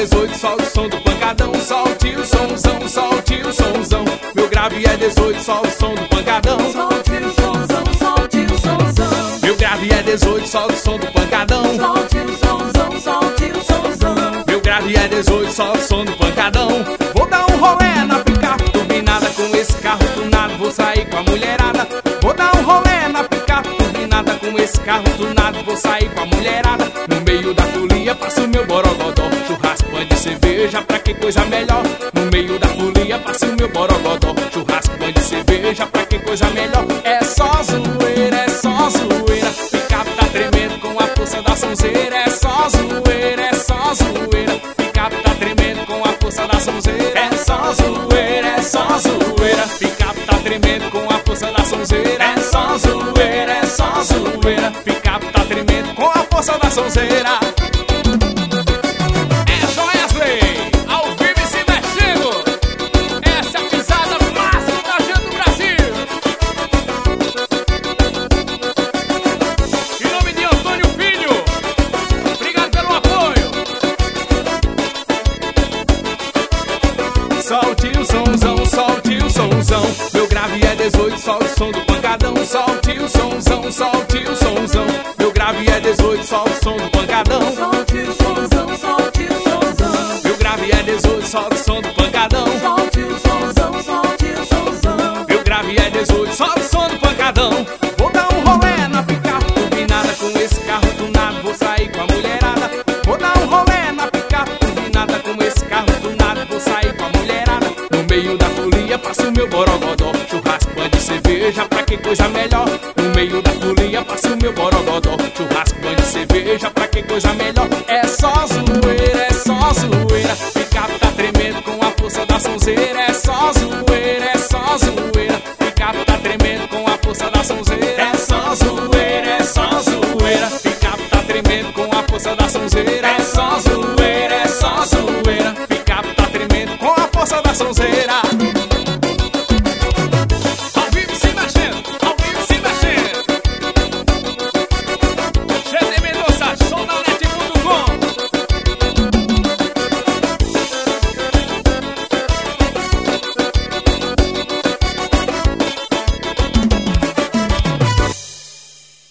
18, solte o som do pancadão. Solte o somzão, solte o somzão. Meu grave é 18, solte o som do pancadão. Solte o somzão, solte o somzão. Meu grave é 18, solte o som do pancadão. Solte o somzão, solte o somzão. Meu grave é 18, solte o som do pancadão. Vou dar um rolê na picape turbinada, com esse carro tunado vou sair com a mulherada. Vou dar um rolê na picape turbinada, com esse carro tunado vou sair com a mulherada. No meio da folia passo meu borogodó, churrasco, pão de cerveja, pra que coisa melhor. No meio da folia passo meu borogodó, churrasco, pão de cerveja, pra que coisa melhor. É só zoeira, é só zoeira. Picape tá tremendo com a força da sonzeira. É só zoeira, é só zoeira. Picape tá tremendo com a força da sonzeira. É só zoeira, é só zoeira. Picape tá tremendo com a força da sonzeira. É só zoeira, é só zoeira. Picape tá tremendo com a força da sonzeira. É Joesley, ao vivo e se mexendo. Essa é a pisada máxima da gente do Brasil. Em nome de Antônio Filho, obrigado pelo apoio. Solte o somzão, solte o somzão. Meu grave é 18, solte o som do pancadão. Solte o somzão, solte o somzão. Meu grave é 18, solte o som do pancadão. Solte o somzão, solte o somzão. Meu grave é 18, solte o som do pancadão. Solte o somzão, solte o somzão. Meu grave é 18, solte o som do pancadão. Vou dar um rolê na picape turbinada, com esse carro tunado vou sair com a mulherada. Vou dar um rolê na picape turbinada, com esse carro tunado vou sair com a mulherada. No meio da folia passo meu borogodó, churrasco, pão de cerveja, pra que coisa melhor. No meio da folia passo meu borogodó, churrasco, pão de cerveja, pra que coisa melhor. É só zoeira, é só zoeira. Picape tá tremendo com a força da sonzeira. É só zoeira, é só zoeira.